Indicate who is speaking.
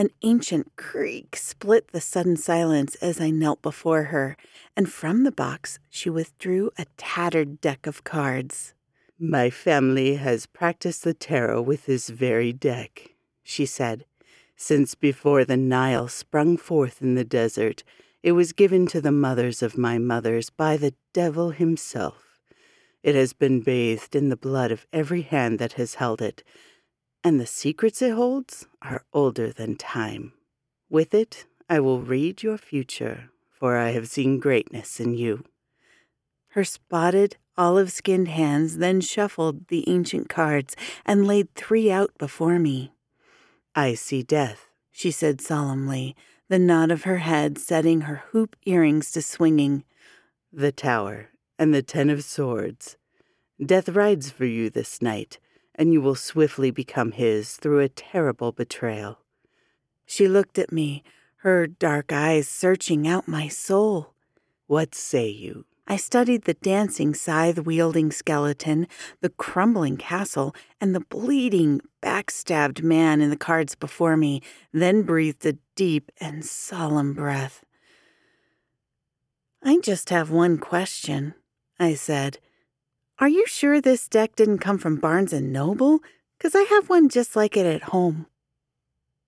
Speaker 1: An ancient creak split the sudden silence as I knelt before her, and from the box she withdrew a tattered deck of cards.
Speaker 2: "My family has practiced the tarot with this very deck," she said. "Since before the Nile sprung forth in the desert, it was given to the mothers of my mothers by the devil himself. It has been bathed in the blood of every hand that has held it, and the secrets it holds are older than time. With it, I will read your future, for I have seen greatness in you."
Speaker 1: Her spotted, olive-skinned hands then shuffled the ancient cards and laid 3 out before me.
Speaker 2: "I see death,"
Speaker 1: she said solemnly, the nod of her head setting her hoop earrings to swinging.
Speaker 2: "The Tower and the 10 of Swords. Death rides for you this night, and you will swiftly become his through a terrible betrayal."
Speaker 1: She looked at me, her dark eyes searching out my soul.
Speaker 2: "What say you?"
Speaker 1: I studied the dancing, scythe-wielding skeleton, the crumbling castle, and the bleeding, backstabbed man in the cards before me, then breathed a deep and solemn breath. "I just have one question," I said. "Are you sure this deck didn't come from Barnes & Noble? 'Cause I have one just like it at home."